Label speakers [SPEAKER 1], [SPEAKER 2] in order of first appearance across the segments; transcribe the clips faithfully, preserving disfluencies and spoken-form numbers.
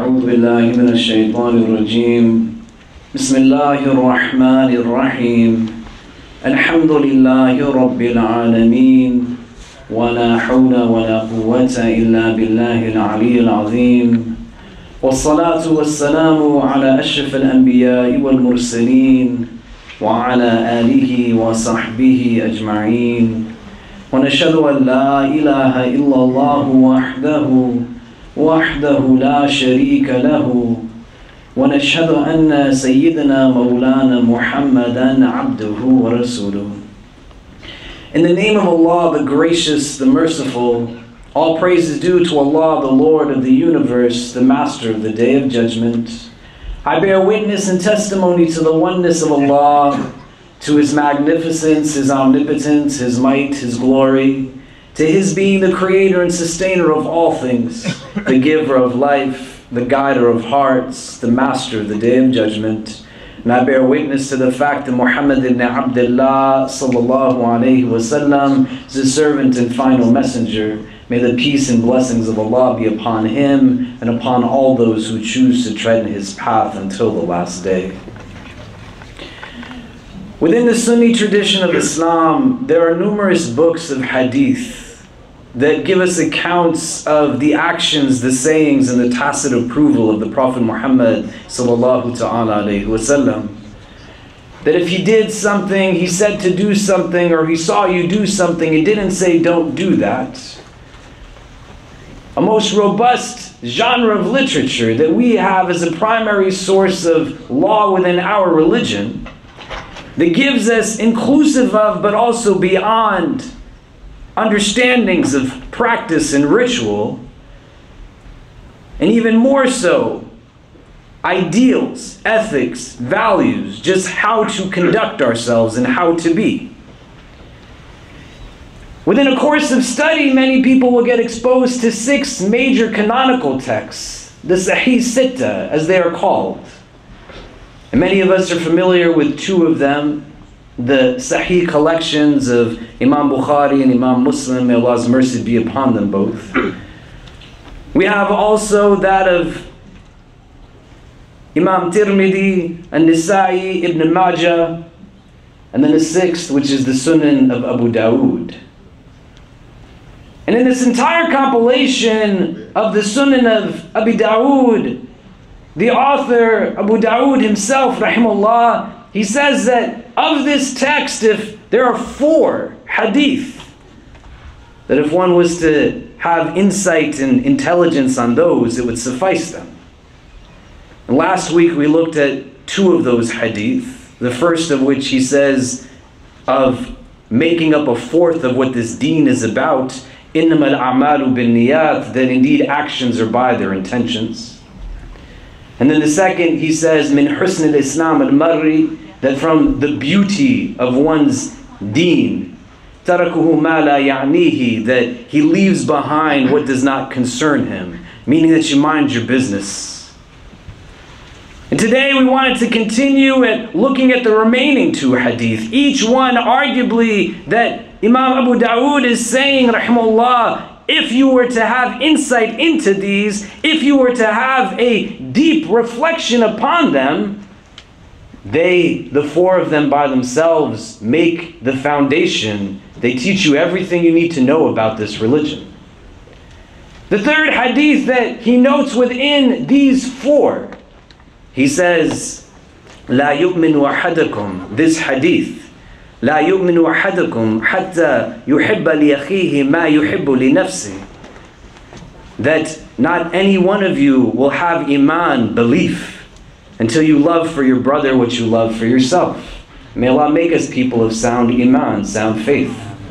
[SPEAKER 1] أعوذ بالله من الشيطان الرجيم بسم الله الرحمن الرحيم الحمد لله رب العالمين ولا حول ولا قوة إلا بالله العلي العظيم والصلاة والسلام على أشرف الأنبياء والمرسلين وعلى آله وصحبه أجمعين ونشهد أن لا إله إلا الله وحده وحده لا شريك له ونشهد أن سيدنا مولانا محمدا عبده ورسوله. In the name of Allah, the gracious, the merciful, all praise is due to Allah, the Lord of the universe, the master of the day of judgment. I bear witness and testimony to the oneness of Allah, to His magnificence, His omnipotence, His might, His glory, to His being the creator and sustainer of all things, the giver of life, the guider of hearts, the master of the day of judgment. And I bear witness to the fact that Muhammad ibn Abdullah sallallahu alayhi wasallam is His servant and final messenger. May the peace and blessings of Allah be upon him and upon all those who choose to tread in his path until the last day. Within the Sunni tradition of Islam, there are numerous books of hadith that give us accounts of the actions, the sayings, and the tacit approval of the Prophet Muhammad sallallahu ta'ala alayhi wasallam. That if he did something, he said to do something, or he saw you do something, he didn't say don't do that. A most robust genre of literature that we have as a primary source of law within our religion, that gives us inclusive of, but also beyond, understandings of practice and ritual, and even more so, ideals, ethics, values, just how to conduct ourselves and how to be. Within a course of study, many people will get exposed to six major canonical texts, the Sahih Sitta, as they are called. And many of us are familiar with two of them, the Sahih collections of Imam Bukhari and Imam Muslim, may Allah's mercy be upon them both. We have also that of Imam Tirmidhi and Nisa'i, Ibn Majah, and then the sixth, which is the Sunan of Abu Dawood. And in this entire compilation of the Sunan of Abu Dawood, the author, Abu Dawood himself, rahimahullah, he says that of this text, if there are four hadith, that if one was to have insight and intelligence on those, it would suffice them. And last week we looked at two of those hadith, the first of which he says of making up a fourth of what this deen is about, إِنَّمَا الْأَعْمَالُ بِالنِّيَّاتِ, that indeed actions are by their intentions. And then the second, he says, min husn al-Islam al-marri, that from the beauty of one's deen, tarakuhu ma la ya'nihi, that he leaves behind what does not concern him, meaning that you mind your business. And today we wanted to continue at looking at the remaining two hadith, each one arguably that Imam Abu Dawood is saying, rahimahullah, if you were to have insight into these, if you were to have a deep reflection upon them, they, the four of them by themselves, make the foundation. They teach you everything you need to know about this religion. The third hadith that he notes within these four, he says, لا يؤمن أحدكم, this hadith, لا يؤمن أحدكم حتى يحب لأخيه ما يحب لنفسه, that not any one of you will have iman, belief, until you love for your brother what you love for yourself. May Allah make us people of sound iman, sound faith.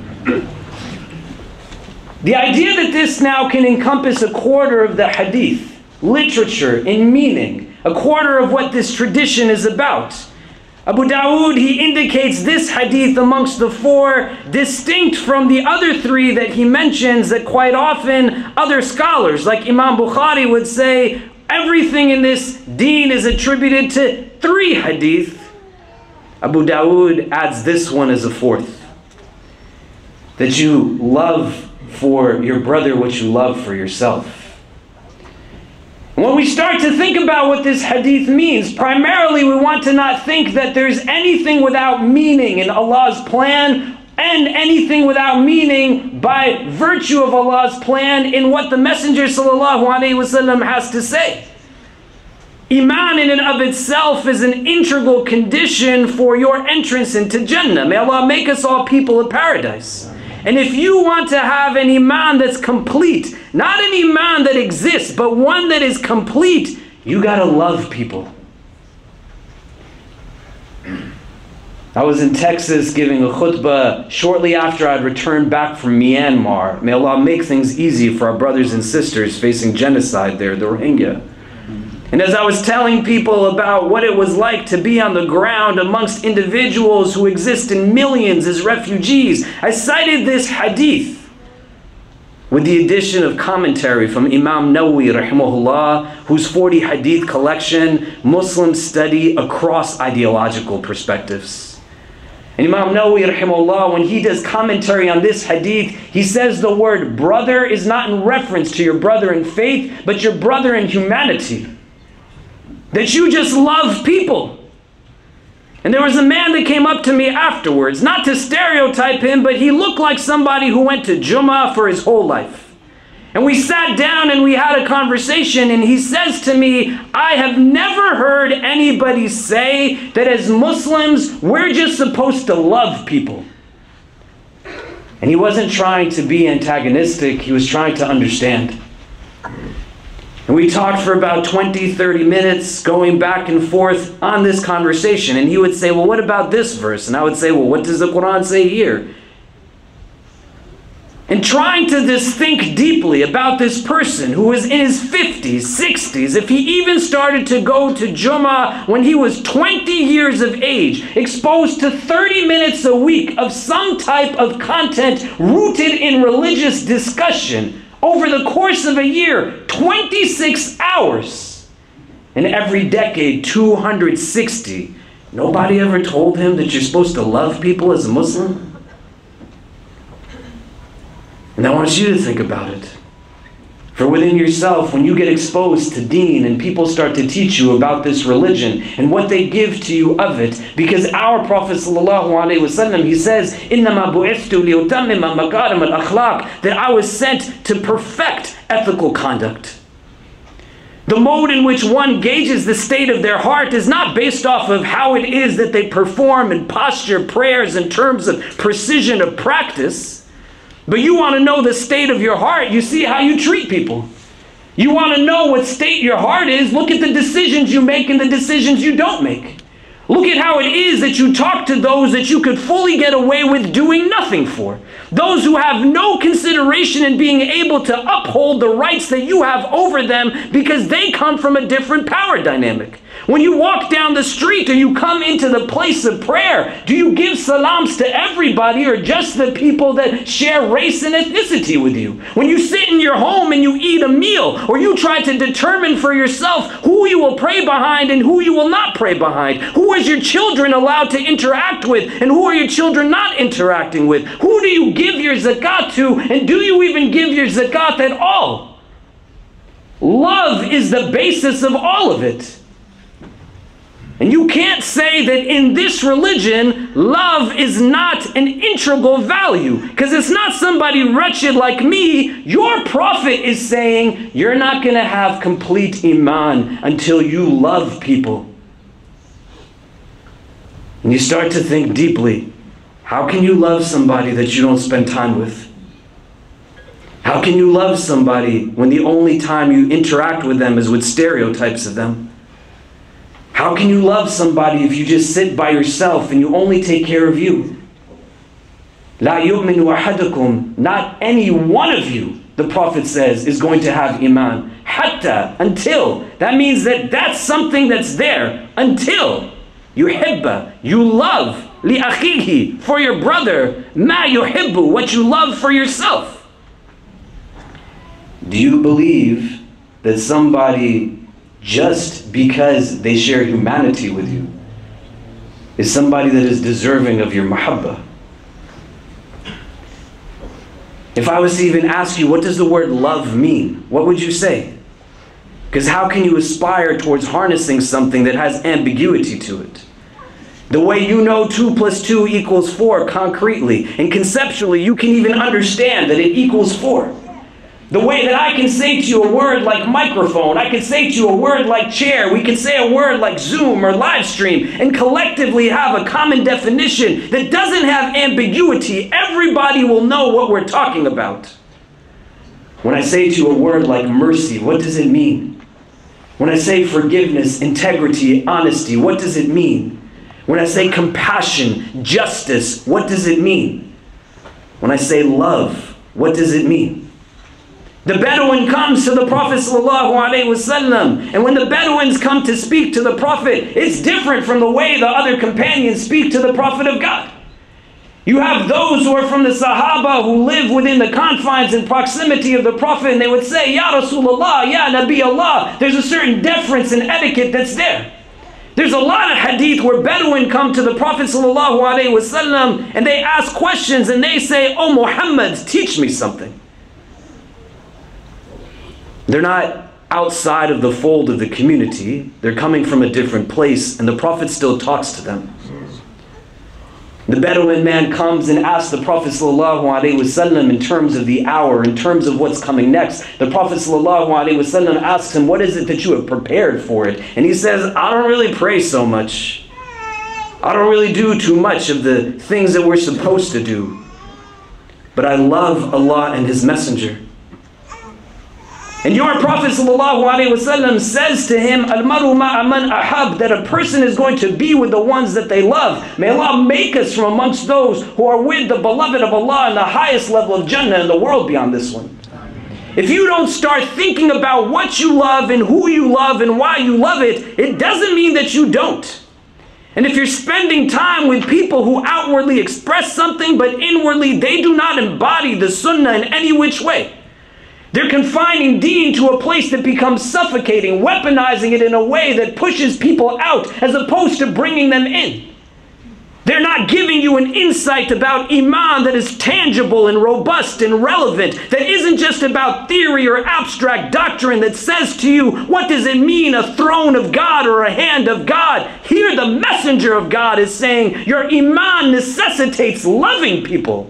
[SPEAKER 1] The idea that this now can encompass a quarter of the hadith, literature in meaning, a quarter of what this tradition is about. Abu Dawood, he indicates this hadith amongst the four, distinct from the other three that he mentions, that quite often other scholars, like Imam Bukhari, would say, everything in this deen is attributed to three hadith. Abu Dawood adds this one as a fourth. That you love for your brother what you love for yourself. When we start to think about what this hadith means, primarily we want to not think that there's anything without meaning in Allah's plan, and anything without meaning by virtue of Allah's plan in what the Messenger sallallahu alaihi wasallam has to say. Iman in and of itself is an integral condition for your entrance into Jannah. May Allah make us all people of paradise. And if you want to have an Iman that's complete, not an Iman that exists, but one that is complete, you gotta love people. I was in Texas giving a khutbah shortly after I'd returned back from Myanmar. May Allah make things easy for our brothers and sisters facing genocide there, the Rohingya. And as I was telling people about what it was like to be on the ground amongst individuals who exist in millions as refugees, I cited this hadith with the addition of commentary from Imam Nawawi rahimahullah, whose forty hadith collection Muslims study across ideological perspectives. And Imam Nawawi rahimahullah, when he does commentary on this hadith, he says the word brother is not in reference to your brother in faith, but your brother in humanity. That you just love people. And there was a man that came up to me afterwards, not to stereotype him, but he looked like somebody who went to Jummah for his whole life. And we sat down and we had a conversation, and he says to me, I have never heard anybody say that as Muslims, we're just supposed to love people. And he wasn't trying to be antagonistic, he was trying to understand. And we talked for about twenty, thirty minutes, going back and forth on this conversation. And he would say, well, what about this verse? And I would say, well, what does the Quran say here? And trying to just think deeply about this person who was in his fifties, sixties, if he even started to go to Jummah when he was twenty years of age, exposed to thirty minutes a week of some type of content rooted in religious discussion, over the course of a year, twenty-six hours. And every decade, two hundred sixty. Nobody ever told him that you're supposed to love people as a Muslim? And I want you to think about it. For within yourself, when you get exposed to deen and people start to teach you about this religion and what they give to you of it, because our Prophet sallallahu alaihi wasallam, he says, إِنَّمَا بُعِثْتُ لِيُتَمِّمَ مَكَارِمَ الْأَخْلَاقِ, that I was sent to perfect ethical conduct. The mode in which one gauges the state of their heart is not based off of how it is that they perform and posture prayers in terms of precision of practice. But you want to know the state of your heart, you see how you treat people. You want to know what state your heart is, look at the decisions you make and the decisions you don't make. Look at how it is that you talk to those that you could fully get away with doing nothing for. Those who have no consideration in being able to uphold the rights that you have over them because they come from a different power dynamic. When you walk down the street or you come into the place of prayer, do you give salams to everybody or just the people that share race and ethnicity with you? When you sit in your home and you eat a meal, or you try to determine for yourself who you will pray behind and who you will not pray behind, who is your children allowed to interact with and who are your children not interacting with, who do you give your zakat to, and do you even give your zakat at all? Love is the basis of all of it. And you can't say that in this religion, love is not an integral value. Because it's not somebody wretched like me. Your prophet is saying, you're not going to have complete iman until you love people. And you start to think deeply, how can you love somebody that you don't spend time with? How can you love somebody when the only time you interact with them is with stereotypes of them? How can you love somebody if you just sit by yourself and you only take care of you? La yu'minu ahadukum, not any one of you, the Prophet says, is going to have iman. Hatta, until. That means that that's something that's there. Until. Yuhibba, you love. Li akhihi, for your brother. Ma yuhibbu, what you love for yourself. Do you believe that somebody, just because they share humanity with you, is somebody that is deserving of your mahabbah? If I was to even ask you, what does the word love mean? What would you say? Because how can you aspire towards harnessing something that has ambiguity to it? The way you know two plus two equals four concretely and conceptually, you can even understand that it equals four. The way that I can say to you a word like microphone, I can say to you a word like chair, we can say a word like Zoom or live stream, and collectively have a common definition that doesn't have ambiguity. Everybody will know what we're talking about. When I say to you a word like mercy, what does it mean? When I say forgiveness, integrity, honesty, what does it mean? When I say compassion, justice, what does it mean? When I say love, what does it mean? The Bedouin comes to the Prophet ﷺ, and when the Bedouins come to speak to the Prophet, it's different from the way the other companions speak to the Prophet of God. You have those who are from the Sahaba who live within the confines and proximity of the Prophet, and they would say, Ya Rasulullah, Ya Nabi Allah. There's a certain deference and etiquette that's there. There's a lot of hadith where Bedouin come to the Prophet ﷺ and they ask questions and they say, Oh Muhammad, teach me something. They're not outside of the fold of the community. They're coming from a different place, and the Prophet still talks to them. The Bedouin man comes and asks the Prophet ﷺ in terms of the hour, in terms of what's coming next. The Prophet ﷺ asks him, what is it that you have prepared for it? And he says, I don't really pray so much. I don't really do too much of the things that we're supposed to do. But I love Allah and His Messenger. And your Prophet ﷺ says to him, Al-maru ma'a man ahab, that a person is going to be with the ones that they love. May Allah make us from amongst those who are with the beloved of Allah in the highest level of Jannah in the world beyond this one. If you don't start thinking about what you love and who you love and why you love it, it doesn't mean that you don't. And if you're spending time with people who outwardly express something, but inwardly they do not embody the sunnah in any which way, they're confining deen to a place that becomes suffocating, weaponizing it in a way that pushes people out as opposed to bringing them in. They're not giving you an insight about Iman that is tangible and robust and relevant, that isn't just about theory or abstract doctrine that says to you, what does it mean, a throne of God or a hand of God? Here the messenger of God is saying, your Iman necessitates loving people.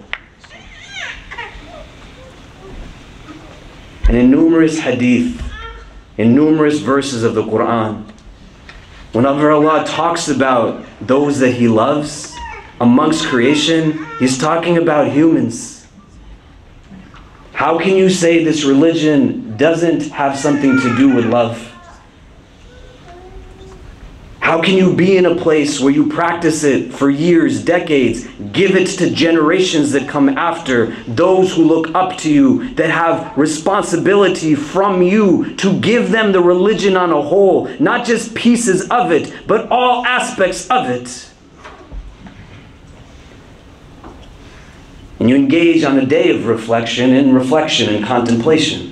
[SPEAKER 1] And in numerous hadith, in numerous verses of the Quran, whenever Allah talks about those that He loves amongst creation, He's talking about humans. How can you say this religion doesn't have something to do with love? How can you be in a place where you practice it for years, decades, give it to generations that come after, those who look up to you, that have responsibility from you to give them the religion on a whole, not just pieces of it, but all aspects of it? And you engage on a day of reflection and reflection and contemplation.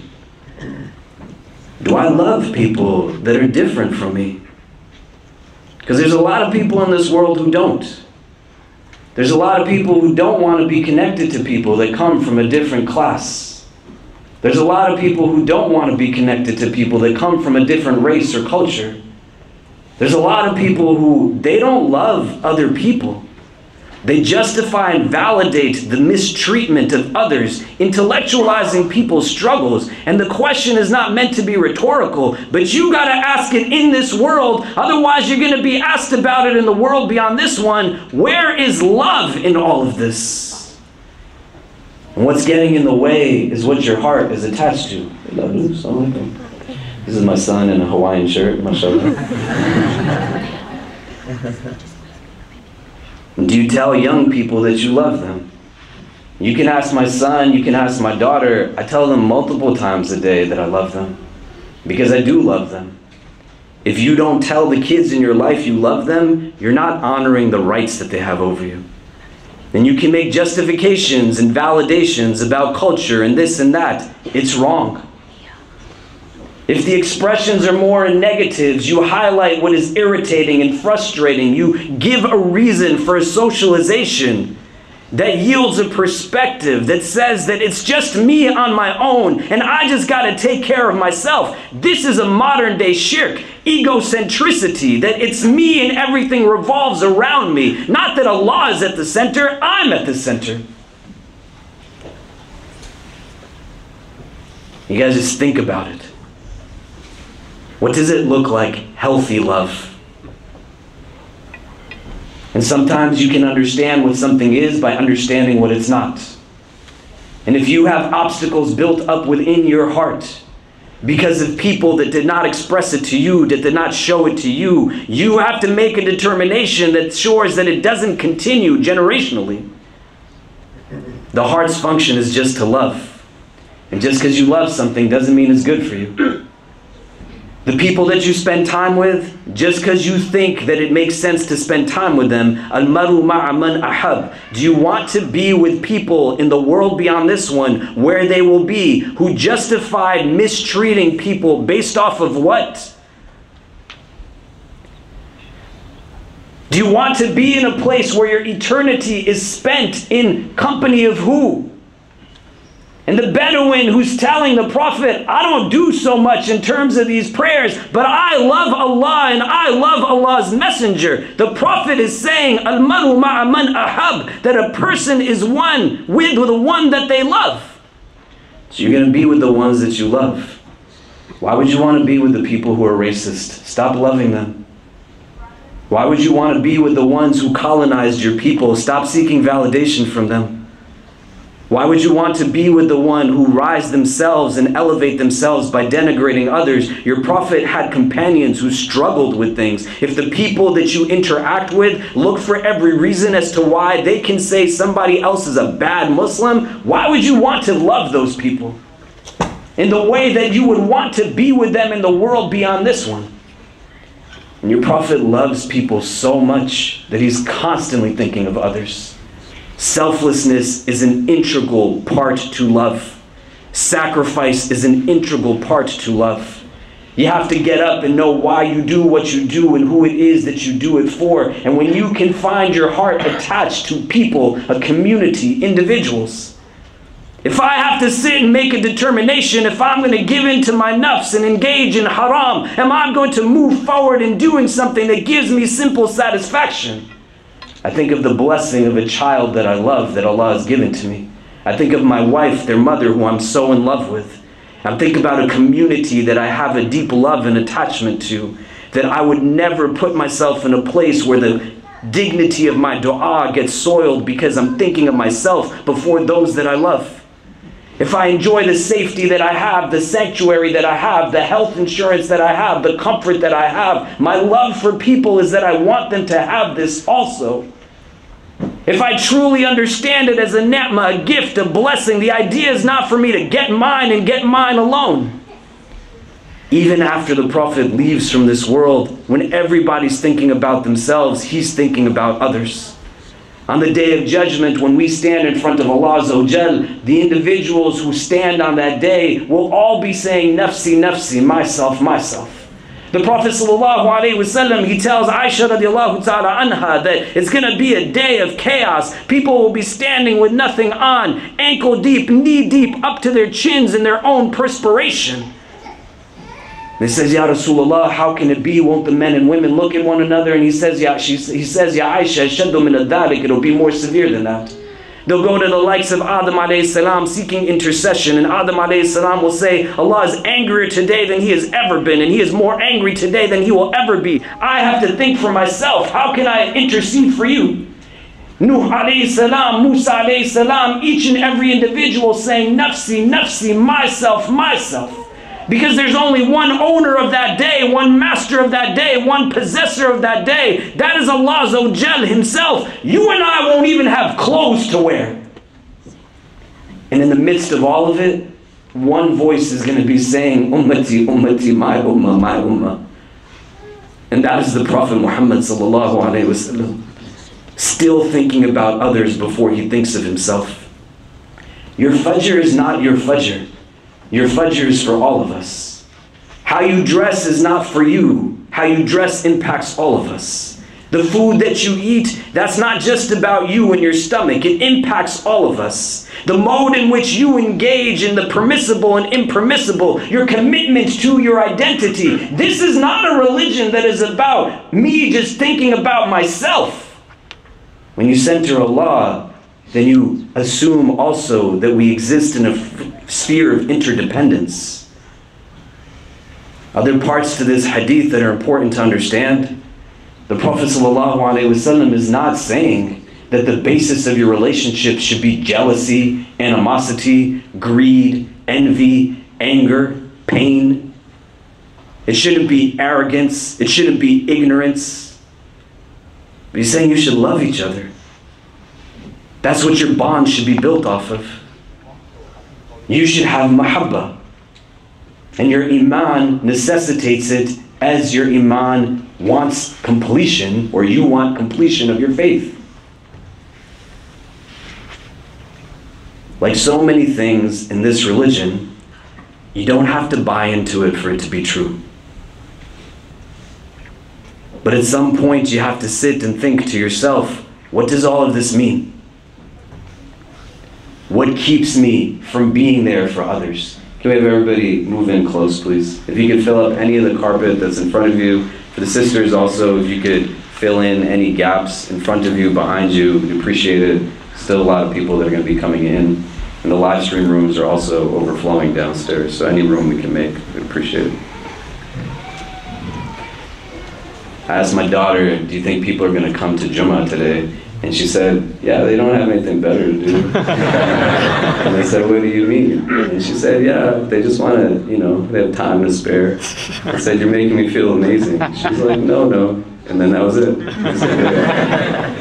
[SPEAKER 1] Do I love people that are different from me? Because there's a lot of people in this world who don't. There's a lot of people who don't want to be connected to people that come from a different class. There's a lot of people who don't want to be connected to people that come from a different race or culture. There's a lot of people who, they don't love other people. They justify and validate the mistreatment of others, intellectualizing people's struggles. And the question is not meant to be rhetorical, but you got to ask it in this world. Otherwise, you're going to be asked about it in the world beyond this one. Where is love in all of this? And what's getting in the way is what your heart is attached to. This is my son in a Hawaiian shirt, mashallah. Do you tell young people that you love them? You can ask my son, you can ask my daughter. I tell them multiple times a day that I love them, because I do love them. If you don't tell the kids in your life you love them, you're not honoring the rights that they have over you. And you can make justifications and validations about culture and this and that. It's wrong. If the expressions are more in negatives, you highlight what is irritating and frustrating. You give a reason for a socialization. that yields a perspective that says that it's just me on my own and I just got to take care of myself. This is a modern day shirk, egocentricity, that it's me and everything revolves around me. Not that Allah is at the center, I'm at the center. You guys just think about it. What does it look like, healthy love? And sometimes you can understand what something is by understanding what it's not. And if you have obstacles built up within your heart because of people that did not express it to you, that did not show it to you, you have to make a determination that ensures that it doesn't continue generationally. The heart's function is just to love. And just because you love something doesn't mean it's good for you. The people that you spend time with, just because you think that it makes sense to spend time with them, al-maru ma'a man ahab. Do you want to be with people in the world beyond this one where they will be who justified mistreating people based off of what? Do you want to be in a place where your eternity is spent in company of who? And the Bedouin who's telling the Prophet, I don't do so much in terms of these prayers, but I love Allah and I love Allah's messenger. The Prophet is saying, Al-maru ma'a man ahab, that a person is one with the one that they love. So you're going to be with the ones that you love. Why would you want to be with the people who are racist? Stop loving them. Why would you want to be with the ones who colonized your people? Stop seeking validation from them. Why would you want to be with the one who rise themselves and elevate themselves by denigrating others? Your Prophet had companions who struggled with things. If the people that you interact with look for every reason as to why they can say somebody else is a bad Muslim, why would you want to love those people in the way that you would want to be with them in the world beyond this one? And your Prophet loves people so much that he's constantly thinking of others. Selflessness is an integral part to love. Sacrifice is an integral part to love. You have to get up and know why you do what you do and who it is that you do it for. And when you can find your heart attached to people, a community, individuals. If I have to sit and make a determination if I'm going to give in to my nafs and engage in haram, am I going to move forward in doing something that gives me simple satisfaction? I think of the blessing of a child that I love, that Allah has given to me. I think of my wife, their mother, who I'm so in love with. I think about a community that I have a deep love and attachment to, that I would never put myself in a place where the dignity of my dua gets soiled because I'm thinking of myself before those that I love. If I enjoy the safety that I have, the sanctuary that I have, the health insurance that I have, the comfort that I have, my love for people is that I want them to have this also. If I truly understand it as a ni'mah, a gift, a blessing, the idea is not for me to get mine and get mine alone. Even after the Prophet leaves from this world, when everybody's thinking about themselves, he's thinking about others. On the day of judgment, when we stand in front of Allah Azza wa Jal, the individuals who stand on that day will all be saying, Nafsi, Nafsi, myself, myself. The Prophet sallallahu alaihi wasallam, he tells Aisha radiallahu ta'ala anha that it's going to be a day of chaos. People will be standing with nothing on, ankle deep, knee deep, up to their chins in their own perspiration. He says, Ya Rasulullah, how can it be? Won't the men and women look at one another? And he says, Ya, she, he says, Ya Aisha, shaddu min adhalik, it'll be more severe than that. They'll go to the likes of Adam alayhi salam seeking intercession, and Adam alayhi salam will say, Allah is angrier today than he has ever been, and he is more angry today than he will ever be. I have to think for myself, how can I intercede for you? Nuh alayhi salam, Musa alayhi salam, each and every individual saying, Nafsi, Nafsi, myself, myself. Because there's only one owner of that day, one master of that day, one possessor of that day. That is Allah Azza wa Jal himself. You and I won't even have clothes to wear. And in the midst of all of it, one voice is going to be saying, Ummati, Ummati, my ummah, my ummah. And that is the Prophet Muhammad sallallahu alaihi wasallam, still thinking about others before he thinks of himself. Your fajr is not your fajr. Your fajr is for all of us. How you dress is not for you. How you dress impacts all of us. The food that you eat, that's not just about you and your stomach. It impacts all of us. The mode in which you engage in the permissible and impermissible, your commitment to your identity. This is not a religion that is about me just thinking about myself. When you center Allah, then you assume also that we exist in a f- sphere of interdependence. Other parts to this hadith that are important to understand. The Prophet ﷺ is not saying that the basis of your relationship should be jealousy, animosity, greed, envy, anger, pain. It shouldn't be arrogance. It shouldn't be ignorance. But he's saying you should love each other. That's what your bond should be built off of. You should have mahabbah. And your iman necessitates it as your iman wants completion, or you want completion of your faith. Like so many things in this religion, you don't have to buy into it for it to be true. But at some point you have to sit and think to yourself, what does all of this mean? What keeps me from being there for others? Can we have everybody move in close, please? If you could fill up any of the carpet that's in front of you. For the sisters also, if you could fill in any gaps in front of you, behind you, we'd appreciate it. Still a lot of people that are going to be coming in. And the live stream rooms are also overflowing downstairs, so any room we can make, we'd appreciate it. I asked my daughter, do you think people are going to come to Jummah today? And she said, yeah, they don't have anything better to do. And I said, what do you mean? And she said, yeah, they just want to, you know, they have time to spare. I said, you're making me feel amazing. She's like, no, no. And then that was it. I said, yeah.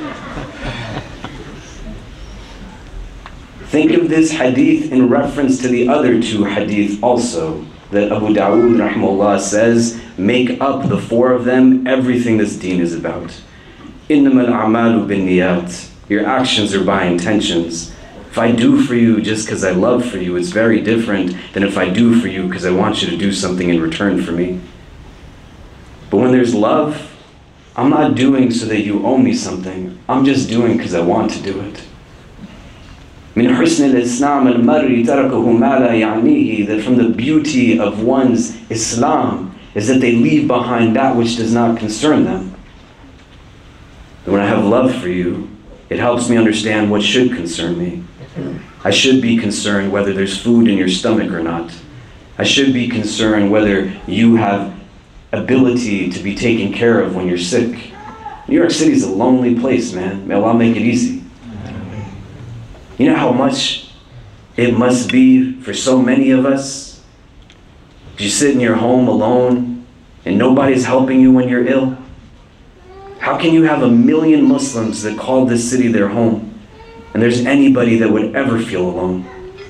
[SPEAKER 1] Think of this hadith in reference to the other two hadith also, that Abu Dawood rahimahullah says, make up the four of them, everything this deen is about. إِنَّمَا الْأَعْمَالُ بِالنِّيَّاتِ. Your actions are by intentions. If I do for you just because I love for you, it's very different than if I do for you because I want you to do something in return for me. But when there's love, I'm not doing so that you owe me something. I'm just doing because I want to do it. مِنْ حُسْنِ الْإِسْلَامِ الْمَرِّ تَرَكَهُ مَا لَا يَعْنِيهِ. That from the beauty of one's Islam is that they leave behind that which does not concern them. When I have love for you, it helps me understand what should concern me. I should be concerned whether there's food in your stomach or not. I should be concerned whether you have ability to be taken care of when you're sick. New York City is a lonely place, man. May Allah make it easy. You know how much it must be for so many of us? You sit in your home alone and nobody's helping you when you're ill. How can you have a million Muslims that call this city their home, and there's anybody that would ever feel alone?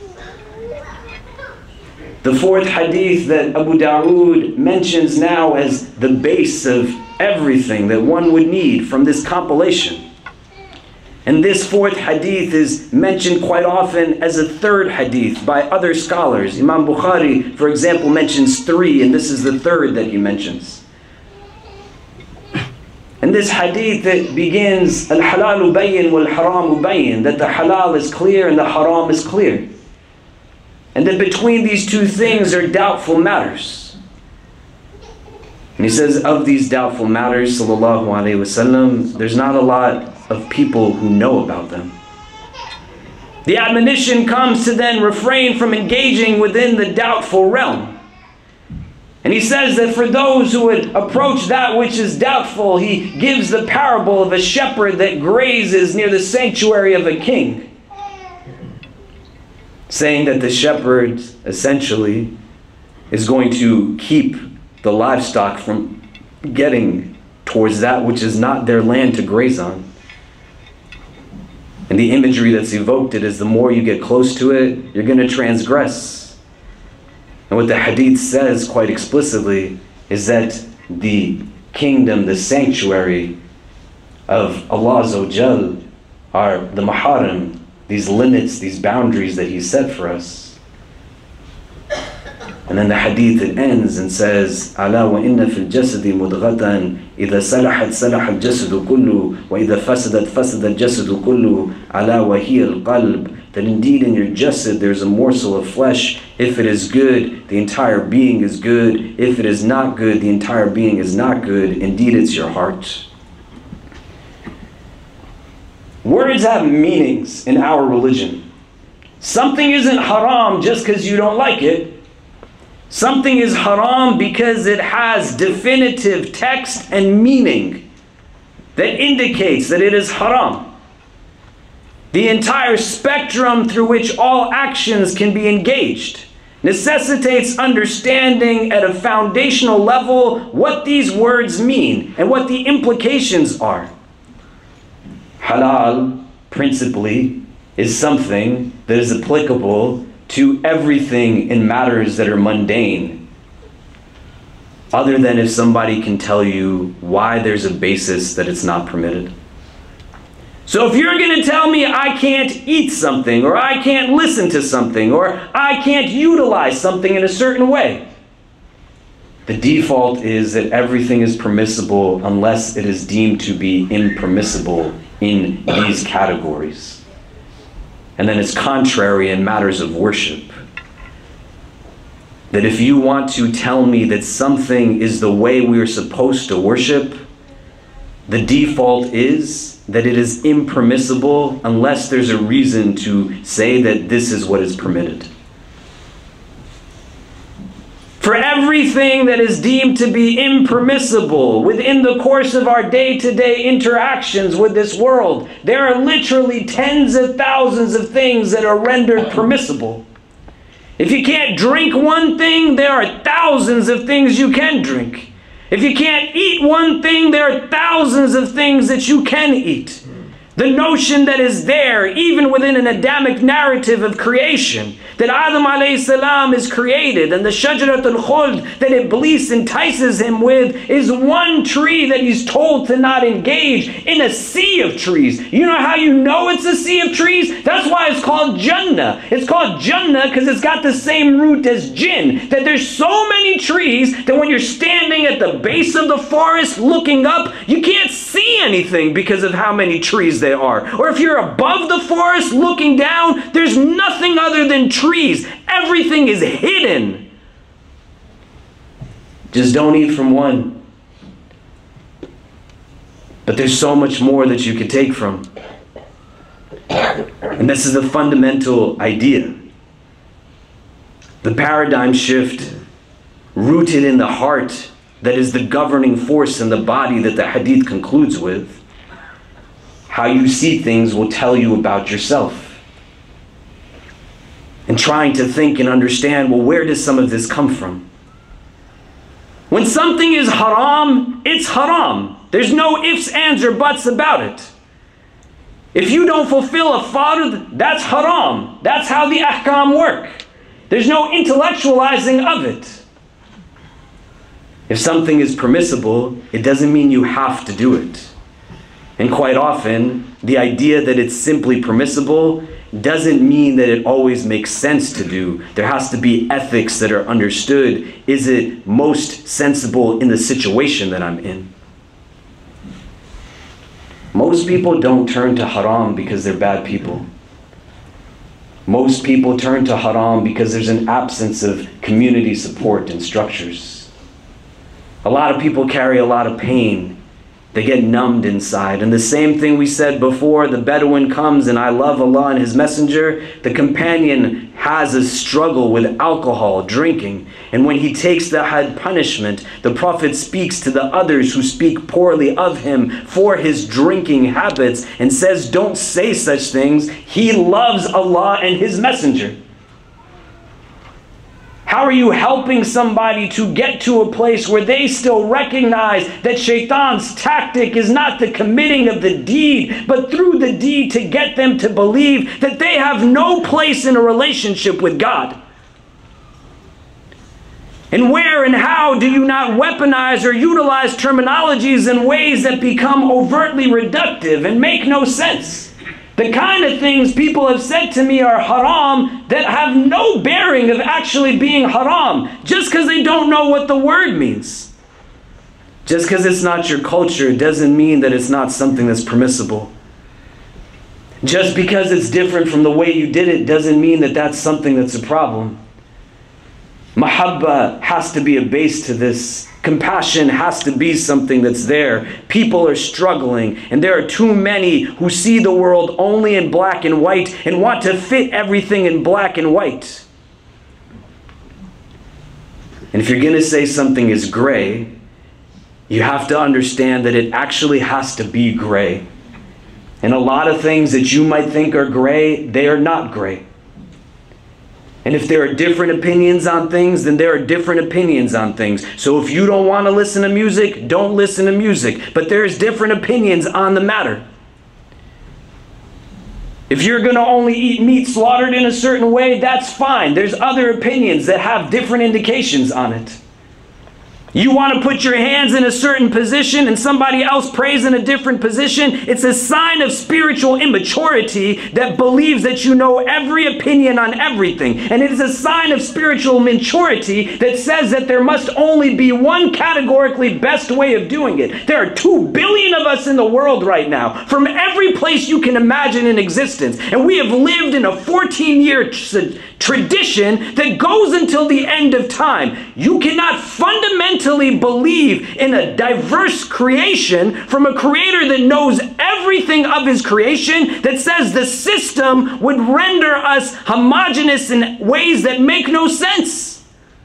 [SPEAKER 1] The fourth hadith that Abu Dawood mentions now as the base of everything that one would need from this compilation. And this fourth hadith is mentioned quite often as a third hadith by other scholars. Imam Bukhari, for example, mentions three, and this is the third that he mentions. And this hadith that begins, al-halalu bayyin wal-haramu bayyin, that the halal is clear and the haram is clear. And that between these two things are doubtful matters. And he says, of these doubtful matters, sallallahu alayhi wasallam, there's not a lot of people who know about them. The admonition comes to then refrain from engaging within the doubtful realm. And he says that for those who would approach that which is doubtful, he gives the parable of a shepherd that grazes near the sanctuary of a king. Saying that the shepherd essentially is going to keep the livestock from getting towards that which is not their land to graze on. And the imagery that's evoked it is the more you get close to it, you're going to transgress. And what the hadith says quite explicitly is that the kingdom, the sanctuary of Allah Azza wa Jal are the maharim, these limits, these boundaries that He set for us. And then the hadith, it ends and says, أَلَا وَإِنَّ فِي الْجَسَدِ مُضْغَةً إِذَا صَلَحَتْ صَلَحَ الْجَسَدُ كُلُّهُ وَإِذَا فَسَدَتْ فَسَدَ الْجَسَدُ كُلُّهُ أَلَا وَهِيَ الْقَلْبُ. That indeed in your jasad there's a morsel of flesh. If it is good, the entire being is good. If it is not good, the entire being is not good. Indeed, it's your heart. Words have meanings in our religion. Something isn't haram just because you don't like it. Something is haram because it has definitive text and meaning that indicates that it is haram. The entire spectrum through which all actions can be engaged necessitates understanding at a foundational level what these words mean and what the implications are. Halal, principally, is something that is applicable to everything in matters that are mundane, other than if somebody can tell you why there's a basis that it's not permitted. So if you're going to tell me I can't eat something, or I can't listen to something, or I can't utilize something in a certain way, the default is that everything is permissible unless it is deemed to be impermissible in these categories. And then it's contrary in matters of worship. That if you want to tell me that something is the way we are supposed to worship, the default is that it is impermissible unless there's a reason to say that this is what is permitted. For everything that is deemed to be impermissible within the course of our day-to-day interactions with this world, there are literally tens of thousands of things that are rendered permissible. If you can't drink one thing, there are thousands of things you can drink. If you can't eat one thing, there are thousands of things that you can eat. The notion that is there, even within an Adamic narrative of creation, that Adam alayhi salam is created, and the Shajarat al-Khuld that Iblis entices him with is one tree that he's told to not engage in a sea of trees. You know how you know it's a sea of trees? That's why it's called Jannah. It's called Jannah because it's got the same root as jinn. That there's so many trees that when you're standing at the base of the forest looking up, you can't see anything because of how many trees there are. Or if you're above the forest looking down, there's nothing other than trees. Everything is hidden. Just don't eat from one. But there's so much more that you could take from. And this is the fundamental idea. The paradigm shift rooted in the heart that is the governing force in the body that the hadith concludes with. How you see things will tell you about yourself. And trying to think and understand, well, where does some of this come from? When something is haram, it's haram. There's no ifs, ands, or buts about it. If you don't fulfill a fard, that's haram. That's how the ahkam work. There's no intellectualizing of it. If something is permissible, it doesn't mean you have to do it. And quite often, the idea that it's simply permissible doesn't mean that it always makes sense to do. There has to be ethics that are understood. Is it most sensible in the situation that I'm in? Most people don't turn to haram because they're bad people. Most people turn to haram because there's an absence of community support and structures. A lot of people carry a lot of pain. They get numbed inside. And the same thing we said before, the Bedouin comes and I love Allah and His Messenger. The companion has a struggle with alcohol, drinking. And when he takes the had punishment, the Prophet speaks to the others who speak poorly of him for his drinking habits and says, don't say such things. He loves Allah and His Messenger. How are you helping somebody to get to a place where they still recognize that shaitan's tactic is not the committing of the deed, but through the deed to get them to believe that they have no place in a relationship with God? And where and how do you not weaponize or utilize terminologies in ways that become overtly reductive and make no sense? The kind of things people have said to me are haram that have no bearing of actually being haram, just because they don't know what the word means. Just because it's not your culture doesn't mean that it's not something that's permissible. Just because it's different from the way you did it doesn't mean that that's something that's a problem. Mahabba has to be a base to this. Compassion has to be something that's there. People are struggling, and there are too many who see the world only in black and white and want to fit everything in black and white. And if you're going to say something is gray, you have to understand that it actually has to be gray. And a lot of things that you might think are gray, they are not gray. And if there are different opinions on things, then there are different opinions on things. So if you don't want to listen to music, don't listen to music. But there's different opinions on the matter. If you're going to only eat meat slaughtered in a certain way, that's fine. There's other opinions that have different indications on it. You want to put your hands in a certain position and somebody else prays in a different position, it's a sign of spiritual immaturity that believes that you know every opinion on everything. And it is a sign of spiritual maturity that says that there must only be one categorically best way of doing it. There are two billion of us in the world right now, from every place you can imagine in existence. And we have lived in a fourteen year tradition that goes until the end of time. You cannot fundamentally believe in a diverse creation from a creator that knows everything of his creation, that says the system would render us homogeneous in ways that make no sense.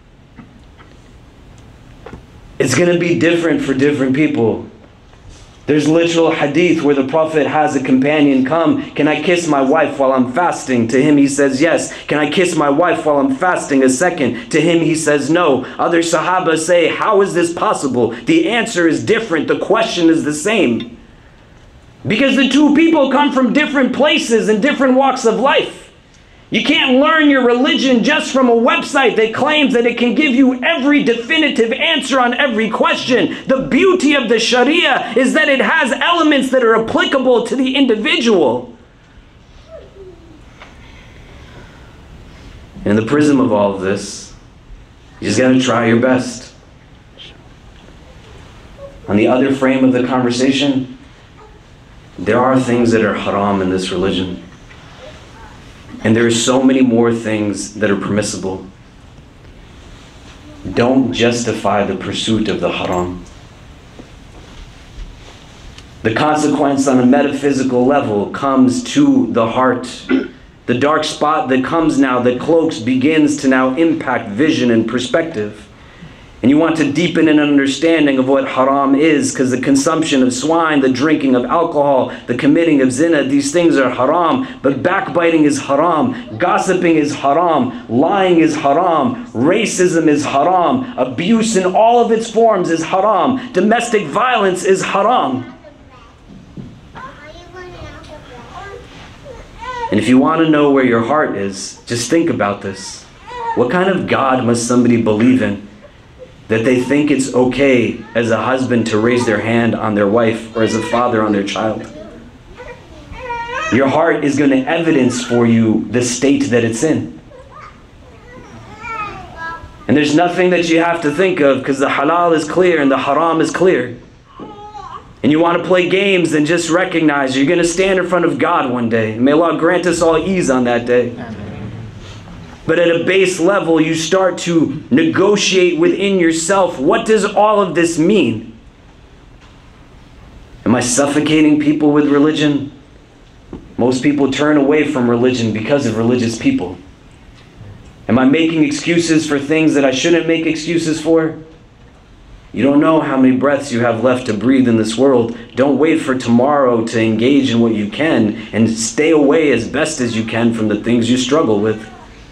[SPEAKER 1] It's going to be different for different people. There's literal hadith where the Prophet has a companion come, can I kiss my wife while I'm fasting? To him he says yes. Can I kiss my wife while I'm fasting? A second. To him he says no. Other Sahaba say, how is this possible? The answer is different. The question is the same. Because the two people come from different places and different walks of life. You can't learn your religion just from a website that claims that it can give you every definitive answer on every question. The beauty of the Sharia is that it has elements that are applicable to the individual. In the prism of all of this, you just got to try your best. On the other frame of the conversation, there are things that are haram in this religion. And there are so many more things that are permissible. Don't justify the pursuit of the haram. The consequence on a metaphysical level comes to the heart. The dark spot that comes now, that cloaks, begins to now impact vision and perspective. And you want to deepen an understanding of what haram is, because the consumption of swine, the drinking of alcohol, the committing of zina, these things are haram. But backbiting is haram, gossiping is haram, lying is haram, racism is haram, abuse in all of its forms is haram, domestic violence is haram. And if you want to know where your heart is, just think about this. What kind of God must somebody believe in that they think it's okay as a husband to raise their hand on their wife or as a father on their child? Your heart is going to evidence for you the state that it's in. And there's nothing that you have to think of, because the halal is clear and the haram is clear. And you want to play games, and just recognize you're going to stand in front of God one day. May Allah grant us all ease on that day. But at a base level, you start to negotiate within yourself. What does all of this mean? Am I suffocating people with religion? Most people turn away from religion because of religious people. Am I making excuses for things that I shouldn't make excuses for? You don't know how many breaths you have left to breathe in this world. Don't wait for tomorrow to engage in what you can, and stay away as best as you can from the things you struggle with.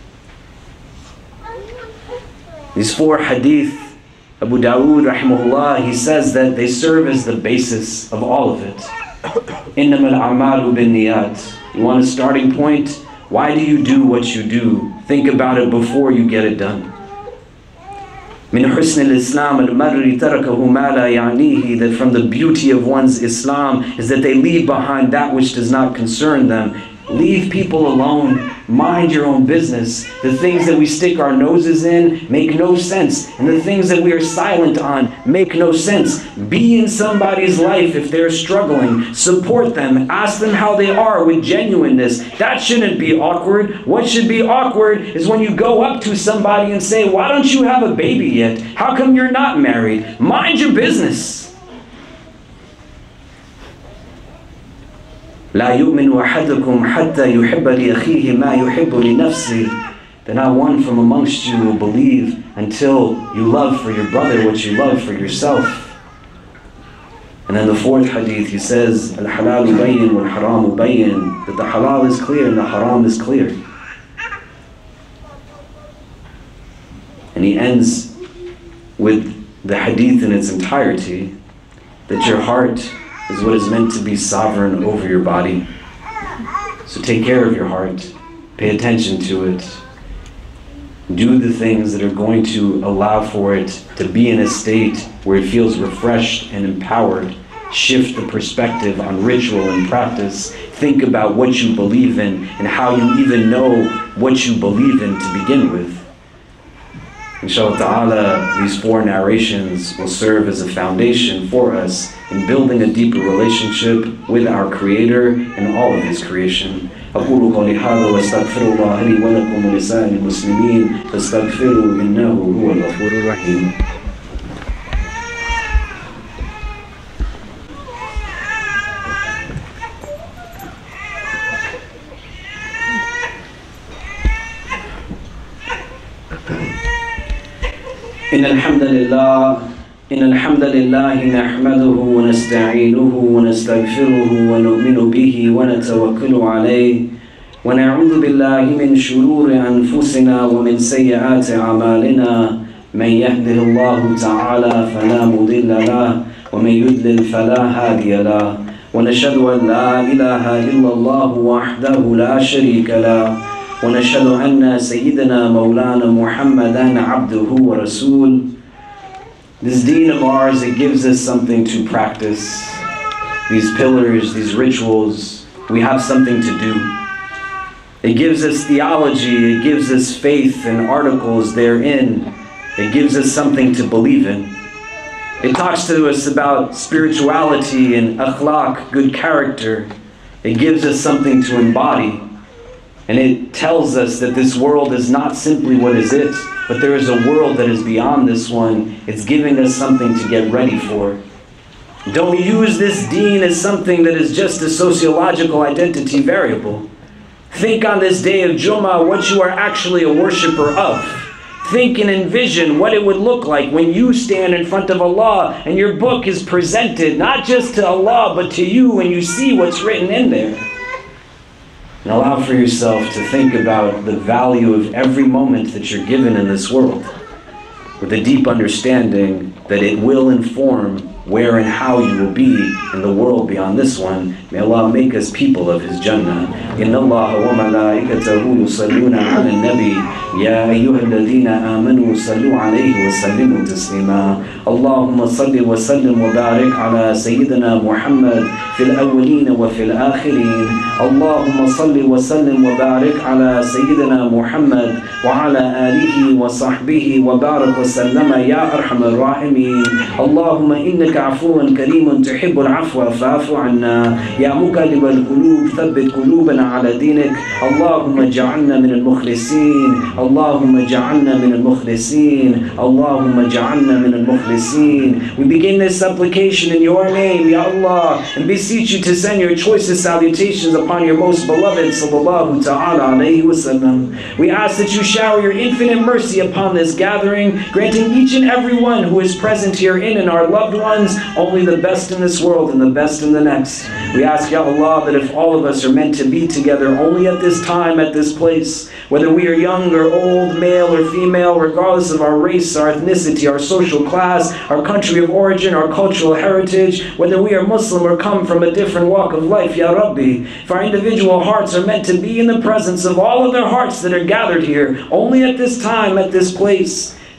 [SPEAKER 1] These four hadith, Abu Dawood rahimahullah, he says that they serve as the basis of all of it. Innamal a'malu binniyat. You want a starting point? Why do you do what you do? Think about it before you get it done. من حسن الإسلام المرء تركه ما لا يعنيه, that from the beauty of one's Islam is that they leave behind that which does not concern them. Leave people alone. Mind your own business. The things that we stick our noses in make no sense. And the things that we are silent on make no sense. Be in somebody's life if they're struggling. Support them. Ask them how they are with genuineness. That shouldn't be awkward. What should be awkward is when you go up to somebody and say, why don't you have a baby yet? How come you're not married? Mind your business. لا يؤمن أحدكم حتى يحب لأخيه ما يحب لنفسه. That not one from amongst you will believe until you love for your brother what you love for yourself. And then the fourth hadith, he says, Al-halal bayyin wal-haram bayyin, that the halal is clear and the haram is clear. And he ends with the hadith in its entirety, that your heart is what is meant to be sovereign over your body. So take care of your heart. Pay attention to it. Do the things that are going to allow for it to be in a state where it feels refreshed and empowered. Shift the perspective on ritual and practice. Think about what you believe in and how you even know what you believe in to begin with. Inshallah ta'ala, these four narrations will serve as a foundation for us in building a deeper relationship with our Creator and all of His creation. أقول قولي هذا واستغفر الله لي ولكم ولسائر المسلمين فاستغفروا إنه هو الغفور الرحيم. إن الحمد لله إن الحمد لله نحمده ونستعينه ونستغفره ونؤمن به ونتوكل عليه ونعوذ بالله من شرور أنفسنا ومن سيئات أعمالنا من يهده الله تعالى فلا مضل له ومن يضلل فلا هادي له ونشهد أن لا إله إلا الله وحده لا شريك له ونشهد أن سيدنا مولانا محمدا عبده ورسول. This deen of ours, it gives us something to practice. These pillars, these rituals, we have something to do. It gives us theology, it gives us faith and articles therein. It gives us something to believe in. It talks to us about spirituality and akhlaq, good character. It gives us something to embody. And it tells us that this world is not simply what is it, but there is a world that is beyond this one. It's giving us something to get ready for. Don't use this deen as something that is just a sociological identity variable. Think on this day of Jummah what you are actually a worshipper of. Think and envision what it would look like when you stand in front of Allah and your book is presented not just to Allah but to you, and you see what's written in there. And allow for yourself to think about the value of every moment that you're given in this world, with a deep understanding that it will inform where and how you will be in the world beyond this one. May Allah make us people of His Jannah. Inna Allah wa malaikatahu yusalluna ala nabi ya ayyuha alladhina amanu sallu alayhi wa sallimu taslima. Allahumma salli wa sallim wa barik ala Sayyidina Muhammad fil awwalin wa fil akhirin. Allahumma salli wa sallim wa barik ala Sayyidina Muhammad wa ala alihi wa sahbihi wa barik wa sallama ya arhamar rahimin. Allahumma innaka عفو كريم تحب العفو فاعف عنا يا مقلب القلوب ثبت قلوبنا على دينك اللهم اجعلنا من المخلصين اللهم اجعلنا من المخلصين اللهم اجعلنا من المخلصين. We begin this supplication in your name, Ya Allah, and beseech you to send your choicest salutations upon your most beloved sallallahu ta'ala alayhi wa sallam. We ask that you shower your infinite mercy upon this gathering, granting each and every one who is present herein and our loved ones only the best in this world and the best in the next. We ask, Ya Allah, that if all of us are meant to be together only at this time, at this place, whether we are young or old, male or female, regardless of our race, our ethnicity, our social class, our country of origin, our cultural heritage, whether we are Muslim or come from a different walk of life, Ya Rabbi, if our individual hearts are meant to be in the presence of all of their hearts that are gathered here, only at this time, at this place,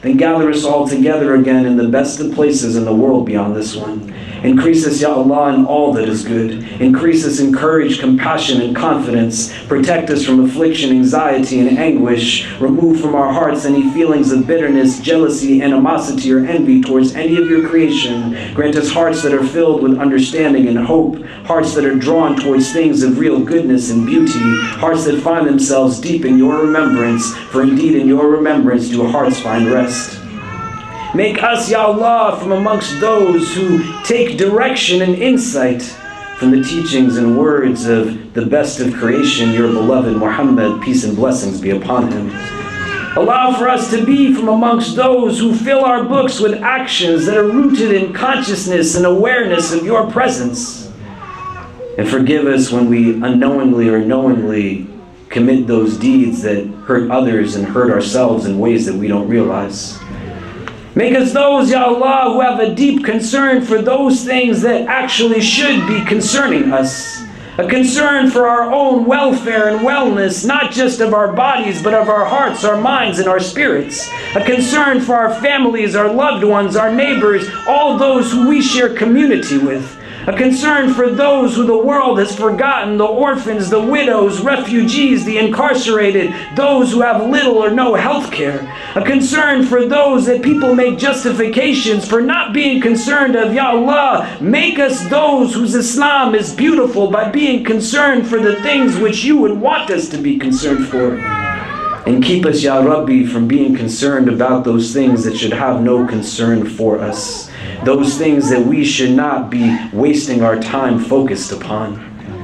[SPEAKER 1] then gather us all together again in the best of places in the world beyond this one. Increase us, Ya Allah, in all that is good. Increase us in courage, compassion, and confidence. Protect us from affliction, anxiety, and anguish. Remove from our hearts any feelings of bitterness, jealousy, animosity, or envy towards any of your creation. Grant us hearts that are filled with understanding and hope. Hearts that are drawn towards things of real goodness and beauty. Hearts that find themselves deep in your remembrance. For indeed in your remembrance do hearts find rest. Make us, Ya Allah, from amongst those who take direction and insight from the teachings and words of the best of creation, your beloved Muhammad, peace and blessings be upon him. Allow for us to be from amongst those who fill our books with actions that are rooted in consciousness and awareness of your presence. And forgive us when we unknowingly or knowingly commit those deeds that hurt others and hurt ourselves in ways that we don't realize. Make us those, Ya Allah, who have a deep concern for those things that actually should be concerning us. A concern for our own welfare and wellness, not just of our bodies, but of our hearts, our minds, and our spirits. A concern for our families, our loved ones, our neighbors, all those who we share community with. A concern for those who the world has forgotten, the orphans, the widows, refugees, the incarcerated, those who have little or no health care. A concern for those that people make justifications for not being concerned of. Ya Allah, make us those whose Islam is beautiful by being concerned for the things which you would want us to be concerned for. And keep us, Ya Rabbi, from being concerned about those things that should have no concern for us. Those things that we should not be wasting our time focused upon.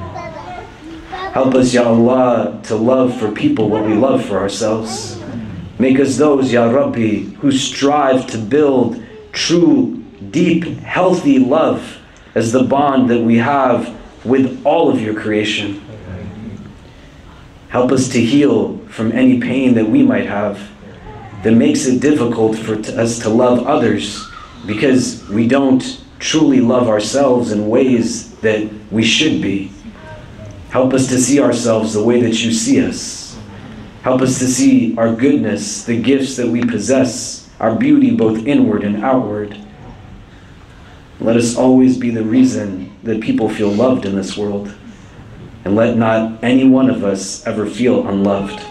[SPEAKER 1] Help us, Ya Allah, to love for people what we love for ourselves. Make us those, Ya Rabbi, who strive to build true, deep, healthy love as the bond that we have with all of your creation. Help us to heal from any pain that we might have that makes it difficult for us to love others, because we don't truly love ourselves in ways that we should be. Help us to see ourselves the way that you see us. Help us to see our goodness, the gifts that we possess, our beauty both inward and outward. Let us always be the reason that people feel loved in this world. And let not any one of us ever feel unloved.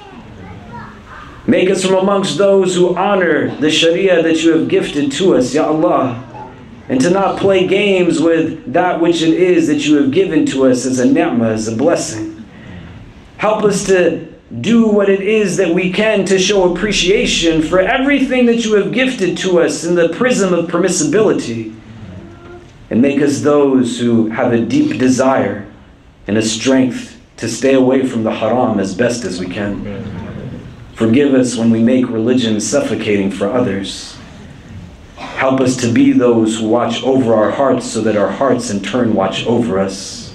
[SPEAKER 1] Make us from amongst those who honor the Sharia that you have gifted to us, Ya Allah, and to not play games with that which it is that you have given to us as a ni'mah, as a blessing. Help us to do what it is that we can to show appreciation for everything that you have gifted to us in the prism of permissibility. And make us those who have a deep desire and a strength to stay away from the haram as best as we can. Forgive us when we make religion suffocating for others. Help us to be those who watch over our hearts so that our hearts in turn watch over us.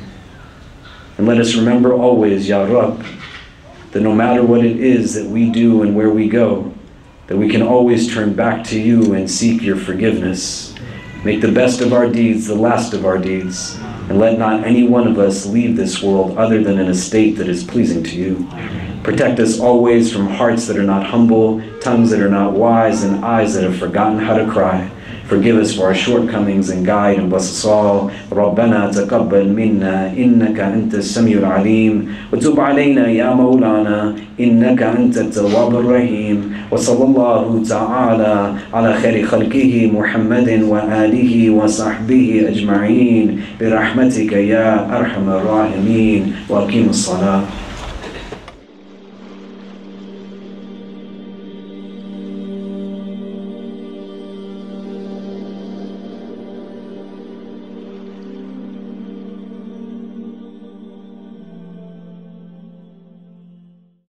[SPEAKER 1] And let us remember always, Ya Rab, that no matter what it is that we do and where we go, that we can always turn back to you and seek your forgiveness. Make the best of our deeds the last of our deeds, and let not any one of us leave this world other than in a state that is pleasing to you. Protect us always from hearts that are not humble, tongues that are not wise, and eyes that have forgotten how to cry. Forgive us for our shortcomings and guide and bless us all. ربنا تقبل منا إنك أنت السميع العليم وتب علينا يا مولانا إنك أنت التواب الرحيم وصلى الله تعالى على خير خلقه محمد وآله وصحبه أجمعين برحمتك يا أرحم الراحمين وأقيم الصلاة.